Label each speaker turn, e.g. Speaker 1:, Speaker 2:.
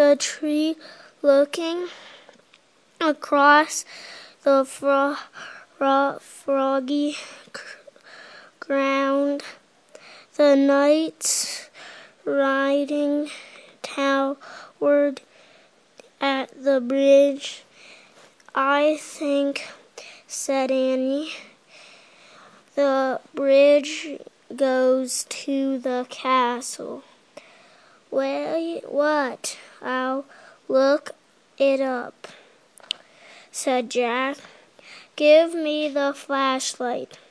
Speaker 1: the tree, looking across the froggy ground. The knights riding toward at the bridge. "I think," said Annie, "the bridge goes to the castle." "Wait, what? I'll look it up," said Jack. "Give me the flashlight."